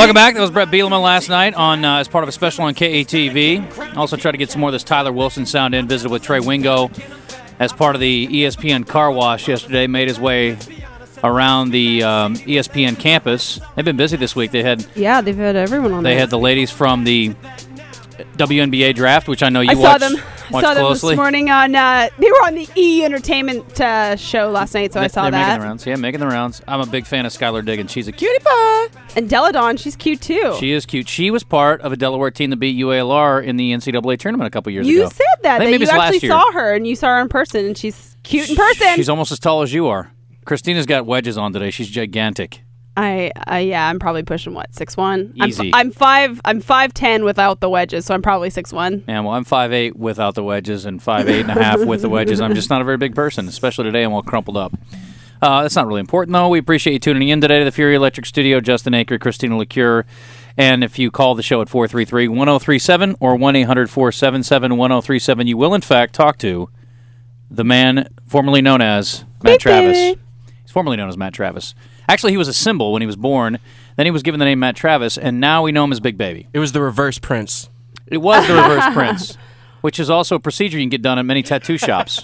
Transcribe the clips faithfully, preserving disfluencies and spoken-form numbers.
Welcome back. That was Brett Bielema last night on uh, as part of a special on K A T V. Also tried to get some more of this Tyler Wilson sound in. Visited with Trey Wingo as part of the E S P N car wash yesterday. Made his way around the um, E S P N campus. They've been busy this week. They had yeah, they've had everyone on. They there. had the ladies from the W N B A draft, which I know you I watch, saw them. watch I saw them closely. this morning on. Uh, they were on the E Entertainment uh, show last night, so they, I saw they're that. making the rounds. Yeah, making the rounds. I'm a big fan of Skylar Diggins. She's a cutie pie. And Deladon, she's cute too. She is cute. She was part of a Delaware team that beat U A L R in the N C double A tournament a couple years you ago. said that. I think that maybe you it's last actually year. saw her, and you saw her in person, and she's cute in person. She's almost as tall as you are. Christina's got wedges on today. She's gigantic. I, uh, yeah, I'm probably pushing what six one. Easy. I'm, f- I'm five. I'm five ten without the wedges, so I'm probably six one. Yeah, well, I'm five eight without the wedges and five eight and a half with the wedges. I'm just not a very big person, especially today. I'm all crumpled up. Uh, that's not really important, though. We appreciate you tuning in today to the Fury Electric Studio. Justin Aker, Christina LeCure. And if you call the show at four three three, one oh three seven or one eight hundred, four seven seven, one oh three seven, you will, in fact, talk to the man formerly known as Matt Beep Travis. beep. He's formerly known as Matt Travis. Actually, he was a symbol when he was born. Then he was given the name Matt Travis, and now we know him as Big Baby. It was the reverse Prince. It was the reverse Prince, which is also a procedure you can get done at many tattoo shops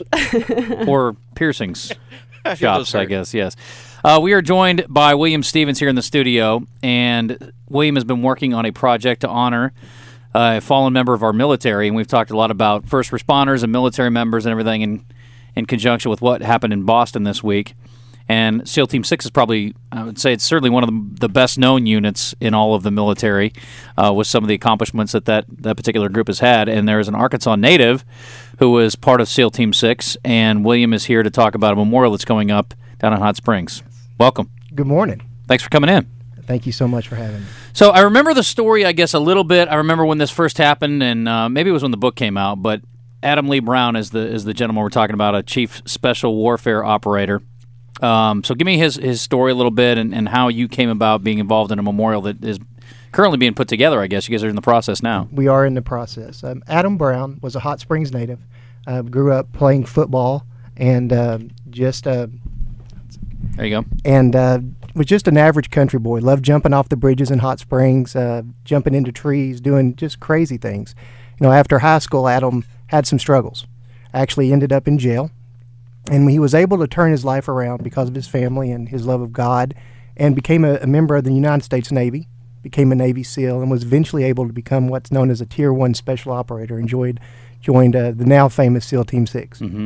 or piercings shops, I guess, yes. Uh, we are joined by William Stevens here in the studio, and William has been working on a project to honor uh, a fallen member of our military, and we've talked a lot about first responders and military members and everything in, in conjunction with what happened in Boston this week. And SEAL Team six is probably, I would say it's certainly one of the, the best-known units in all of the military uh, with some of the accomplishments that, that that particular group has had. And there is an Arkansas native who was part of SEAL Team six, and William is here to talk about a memorial that's coming up down in Hot Springs. Welcome. Good morning. Thanks for coming in. Thank you so much for having me. So I remember the story, I guess, a little bit. I remember when this first happened, and uh, maybe it was when the book came out, but Adam Lee Brown is the is the gentleman we're talking about, a chief special warfare operator. Um, so give me his, his story a little bit and, and how you came about being involved in a memorial that is currently being put together, I guess. You guys are in the process now. We are in the process. Um, Adam Brown was a Hot Springs native, uh, grew up playing football, and uh, just uh, there you go. And uh, was just an average country boy. Loved jumping off the bridges in Hot Springs, uh, jumping into trees, doing just crazy things. You know, after high school, Adam had some struggles. Actually ended up in jail. And he was able to turn his life around because of his family and his love of God, and became a, a member of the United States Navy, became a Navy SEAL, and was eventually able to become what's known as a Tier one Special Operator, and joined, joined uh, the now famous SEAL Team six. Mm-hmm.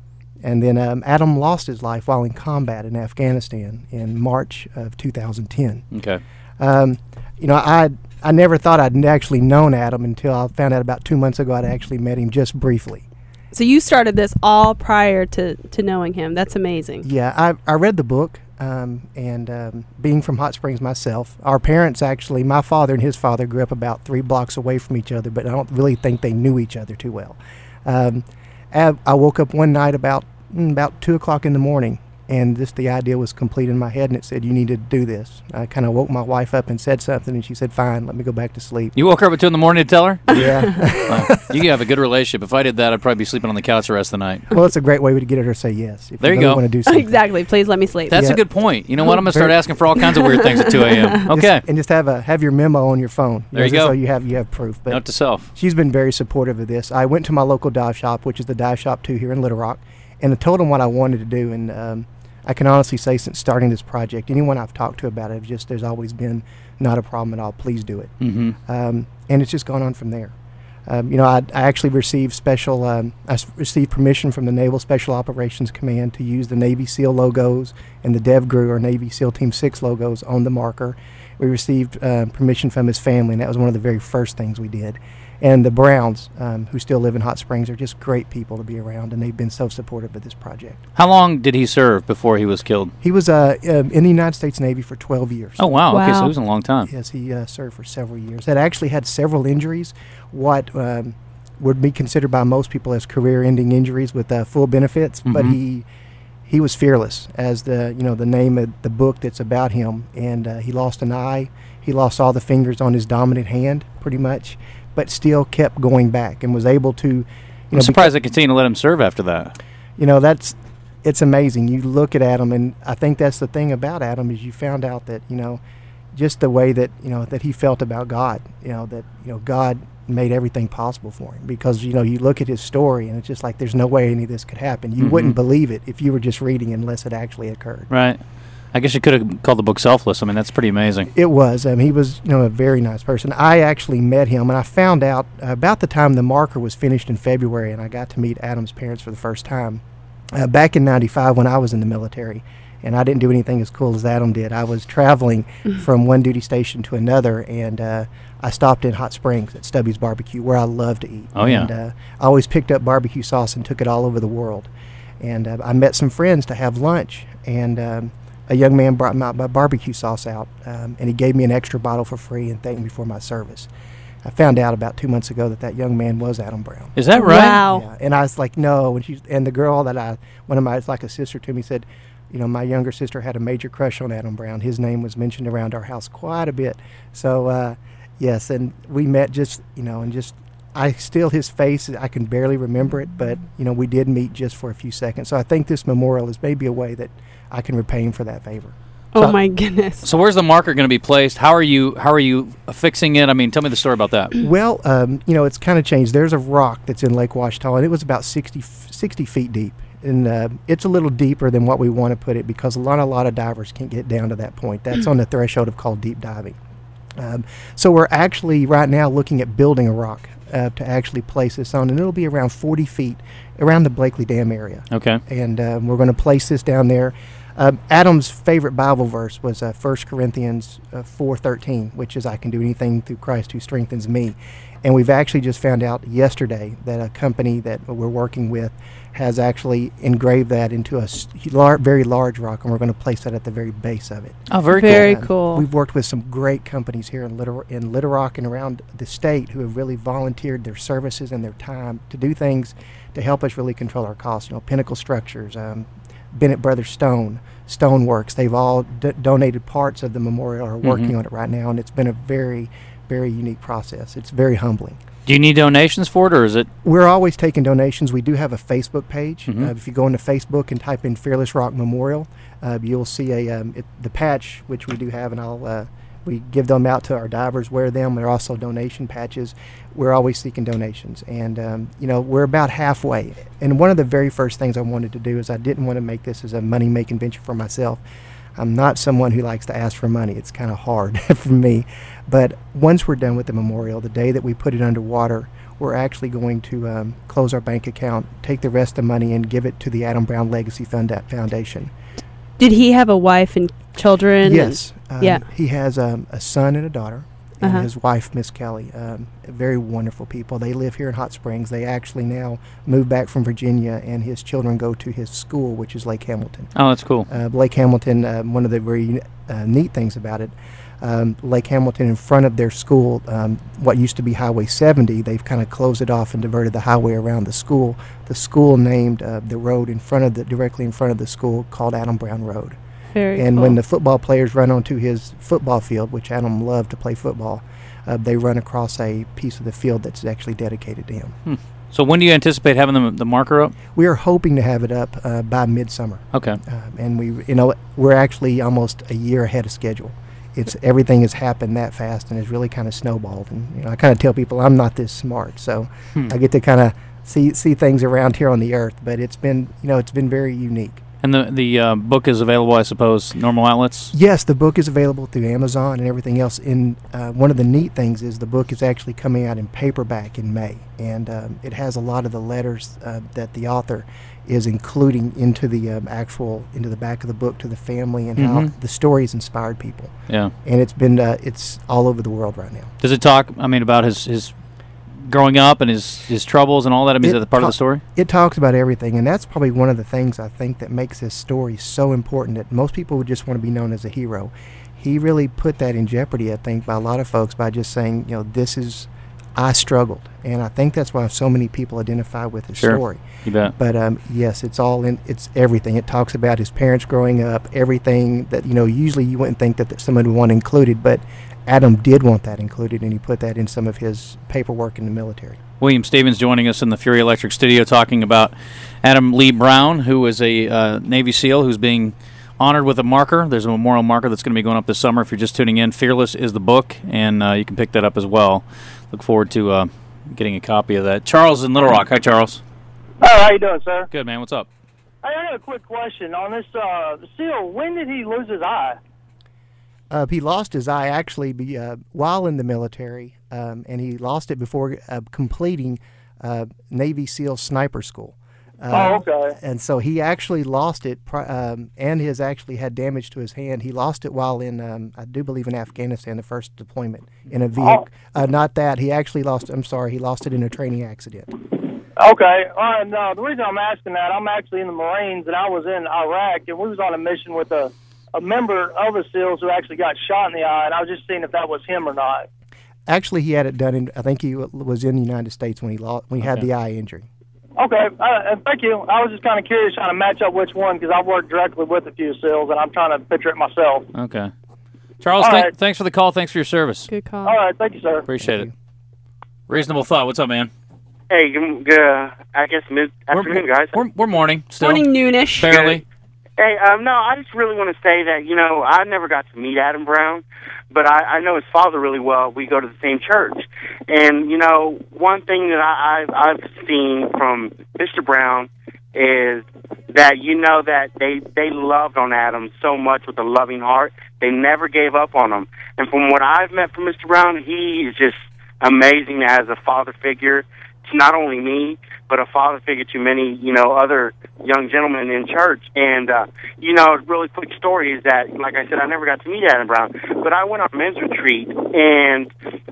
And then um, Adam lost his life while in combat in Afghanistan in March of two thousand ten. Okay. Um, you know, I I never thought I'd actually known Adam until I found out about two months ago I'd actually met him just briefly. So you started this all prior to, to knowing him. That's amazing. Yeah, I I read the book, um, and um, being from Hot Springs myself, our parents actually, my father and his father grew up about three blocks away from each other, but I don't really think they knew each other too well. Um, I, I woke up one night about mm, about two o'clock in the morning, and just the idea was complete in my head, and it said, you need to do this. I kind of woke my wife up and said something, and she said, fine, let me go back to sleep. You woke her up at two in the morning to tell her? Yeah. Wow. You have a good relationship. If I did that, I'd probably be sleeping on the couch the rest of the night. Well, it's a great way to get her to say yes. If There you really go. want to do something. Exactly. Please let me sleep. That's Yeah. a good point. You know what? I'm going to Very- start asking for all kinds of weird things at two a.m. Okay. Just, and just have a have your memo on your phone. There you just go. So you have you have proof. But Note to self. she's been very supportive of this. I went to my local dive shop, which is the Dive Shop two here in Little Rock, and I told them what I wanted to do. And um, I can honestly say, since starting this project, anyone I've talked to about it, it's just there's always been not a problem at all. Please do it. Mm-hmm. Um, and it's just gone on from there. Um, you know, I, I actually received special. Um, I s- received permission from the Naval Special Operations Command to use the Navy SEAL logos and the DevGru or Navy SEAL Team six logos on the marker. We received uh, permission from his family, and that was one of the very first things we did. And the Browns, um, who still live in Hot Springs, are just great people to be around, and they've been so supportive of this project. How long did he serve before he was killed? He was uh, um, in the United States Navy for twelve years. Oh, wow. Okay, so Wow. it was a long time. Yes, he uh, served for several years. Had actually had several injuries, what um, would be considered by most people as career-ending injuries with uh, full benefits. But Mhm. he he was fearless, as the you know the name of the book that's about him. And uh, he lost an eye. He lost all the fingers on his dominant hand, pretty much, but still kept going back and was able to. You I'm know, surprised they continued to let him serve after that. you know that's it's amazing. You look at Adam, and I think that's the thing about Adam is you found out that you know just the way that you know that he felt about God. You know that you know God made everything possible for him, because you know you look at his story and it's just like there's no way any of this could happen. You mm-hmm. wouldn't believe it if you were just reading unless it actually occurred. Right. I guess you could have called the book Selfless. I mean, that's pretty amazing. It was. Um, he was, you know, a very nice person. I actually met him, and I found out uh, about the time the marker was finished in February, and I got to meet Adam's parents for the first time. Uh, back in ninety-five when I was in the military, and I didn't do anything as cool as Adam did. I was traveling from one duty station to another, and uh, I stopped in Hot Springs at Stubby's Barbecue, where I love to eat. Oh, yeah. And uh, I always picked up barbecue sauce and took it all over the world. And uh, I met some friends to have lunch, and um, a young man brought my, my barbecue sauce out, um, and he gave me an extra bottle for free and thanked me for my service. I found out about two months ago that that young man was Adam Brown. Is that right? Wow. Yeah, and I was like, no. And she and the girl that I, one of my, it's like a sister to me, said, you know, my younger sister had a major crush on Adam Brown. His name was mentioned around our house quite a bit. So, uh, yes, and we met just, you know, and just, I still, his face, I can barely remember it, but, you know, we did meet just for a few seconds. So I think this memorial is maybe a way that I can repay him for that favor. Oh, So- my goodness. So where's the marker going to be placed? How are you How are you fixing it? I mean, tell me the story about that. Well, um, you know, it's kind of changed. There's a rock that's in Lake Ouachita, and it was about sixty, sixty feet deep. And uh, it's a little deeper than what we want to put it, because a lot, a lot of divers can't get down to that point. That's on the threshold of called deep diving. Um, so we're actually right now looking at building a rock uh, to actually place this on, and it'll be around forty feet around the Blakely Dam area. Okay. And um, we're going to place this down there. Um, Adam's favorite Bible verse was uh, First Corinthians uh, four thirteen, which is, I can do anything through Christ who strengthens me. And we've actually just found out yesterday that a company that we're working with has actually engraved that into a s- lar- very large rock, and we're going to place that at the very base of it. Oh, very, Very Um, cool. We've worked with some great companies here in Little, in Little Rock and around the state who have really volunteered their services and their time to do things to help us really control our costs. You know, Pinnacle Structures, um, Bennett Brothers Stone, Stoneworks, they've all d- donated parts of the memorial, are working Mhm. on it right now, and it's been a very, very unique process. It's very humbling. Do you need donations for it, or is it? We're always taking donations. We do have a Facebook page. Mhm. Uh, if you go into Facebook and type in Fearless Rock Memorial, uh, you'll see a um, it, the patch, which we do have, and I'll uh, we give them out to our divers, wear them. They're also donation patches. We're always seeking donations, and um, you know, we're about halfway. And one of the very first things I wanted to do is I didn't want to make this as a money-making venture for myself. I'm not someone who likes to ask for money. It's kind of hard for me. But once we're done with the memorial, the day that we put it underwater, we're actually going to um, close our bank account, take the rest of the money, and give it to the Adam Brown Legacy Fund- Foundation. Did he have a wife and children? Yes. Um, yeah. He has um, a son and a daughter, and Uh-huh. his wife, Miss Kelly. Um, very wonderful people. They live here in Hot Springs. They actually now moved back from Virginia, and his children go to his school, which is Lake Hamilton. Oh, that's cool. Uh, Lake Hamilton, uh, one of the very uh, neat things about it, um, Lake Hamilton, in front of their school, um, what used to be Highway seventy, they've kind of closed it off and diverted the highway around the school. The school named uh, the road in front of the, directly in front of the school, called Adam Brown Road. Very And cool. when the football players run onto his football field, which Adam loved to play football, uh, they run across a piece of the field that's actually dedicated to him. So when do you anticipate having the, the marker up? We are hoping to have it up uh, by midsummer. Okay. Uh, and we, you know, we're actually almost a year ahead of schedule. It's everything has happened that fast and has really kind of snowballed. And you know, I kind of tell people I'm not this smart, so Hmm. I get to kind of see see things around here on the earth. But it's been, you know, it's been very unique. And the the uh, book is available, I suppose, normal outlets? Yes, the book is available through Amazon and everything else. In uh, one of the neat things is the book is actually coming out in paperback in May, and um, it has a lot of the letters uh, that the author is including into the um, actual into the back of the book to the family, and how Mhm. the stories inspired people. Yeah. And it's been uh, it's all over the world right now. Does it talk, I mean, about his, his growing up and his, his troubles and all that? I mean, is It that part of the ta- story? It talks about everything, and that's probably one of the things I think that makes this story so important, that most people would just want to be known as a hero. He really put that in jeopardy, I think, by a lot of folks, by just saying, you know, this is, I struggled. And I think that's why so many people identify with his Sure. story. You bet. But um, yes, it's all in, it's everything. It talks about his parents growing up, everything that, you know, usually you wouldn't think that, that someone would want included, but Adam did want that included, and he put that in some of his paperwork in the military. William Stevens joining us in the Fury Electric studio talking about Adam Lee Brown, who is a uh, Navy SEAL who's being honored with a marker. There's a memorial marker that's going to be going up this summer. If you're just tuning in, Fearless is the book, and uh, you can pick that up as well. Look forward to uh, getting a copy of that. Charles is in Little Rock. Hi, Charles. Hi, how you doing, sir? Good, man. What's up? I have a quick question on this uh, seal. When did he lose his eye? Uh, he lost his eye actually be, uh, while in the military, um, and he lost it before uh, completing uh, Navy SEAL sniper school. Uh, oh, okay. And so he actually lost it, um, and his actually had damage to his hand. He lost it while in, um, I do believe, in Afghanistan, the first deployment in a vehicle. Oh. Uh, not that he actually lost. I'm sorry, he lost it in a training accident. Okay. Uh, no, the reason I'm asking that, I'm actually in the Marines, and I was in Iraq, and we was on a mission with a, a member of the SEALs who actually got shot in the eye, and I was just seeing if that was him or not. Actually, he had it done in. I think he was in the United States when he lost, when he okay. had the eye injury. Okay, uh, thank you. I was just kind of curious, trying to match up which one, because I've worked directly with a few SEALs, and I'm trying to picture it myself. Okay. Charles, th- right. thanks for the call. Thanks for your service. Good call. All right, thank you, sir. Appreciate it. Reasonable thought. What's up, man? Hey, good, uh, I guess mid-afternoon, we're, guys. We're, we're morning still. Morning noonish. Barely. Hey, um, no, I just really want to say that, you know, I never got to meet Adam Brown, but I, I know his father really well. We go to the same church. And, you know, one thing that I, I've, I've seen from Mister Brown is that, you know, that they, they loved on Adam so much with a loving heart. They never gave up on him. And from what I've met from Mister Brown, he is just amazing as a father figure to not only me, but a father figure to many, you know, other young gentlemen in church. And, uh, you know, a really quick story is that, like I said, I never got to meet Adam Brown, but I went on a men's retreat, and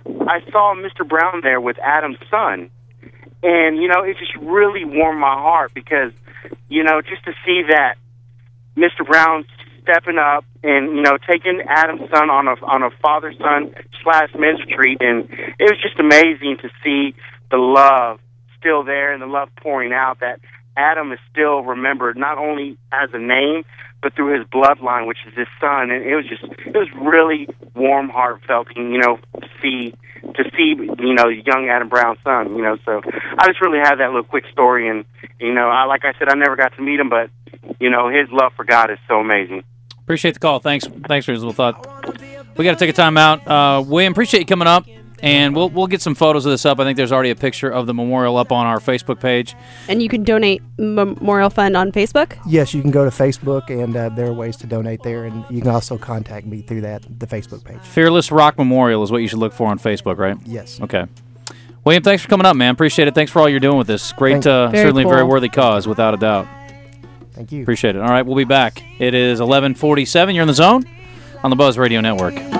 I saw Mister Brown there with Adam's son. And, you know, it just really warmed my heart because, you know, just to see that Mister Brown stepping up and, you know, taking Adam's son on a, on a father-son slash men's retreat, and it was just amazing to see the love still there and the love pouring out, that Adam is still remembered not only as a name but through his bloodline, which is his son. And it was just it was really warm, heartfelt, you know, to see to see you know young Adam Brown's son. You know, so I just really had that little quick story, and you know, I like I said, I never got to meet him, but you know, his love for God is so amazing. Appreciate the call. Thanks, thanks for his little thought. We got to take a time out. Uh, William, appreciate you coming up. And we'll we'll get some photos of this up. I think there's already a picture of the memorial up on our Facebook page. And you can donate Memorial Fund on Facebook? Yes, you can go to Facebook, and uh, there are ways to donate there. And you can also contact me through that, the Facebook page. Fearless Rock Memorial is what you should look for on Facebook, right? Yes. Okay. William, thanks for coming up, man. Appreciate it. Thanks for all you're doing with this. Great, uh, very certainly cool. very worthy cause, without a doubt. Thank you. Appreciate it. All right, we'll be back. It is eleven forty-seven. You're in the zone on the Buzz Radio Network.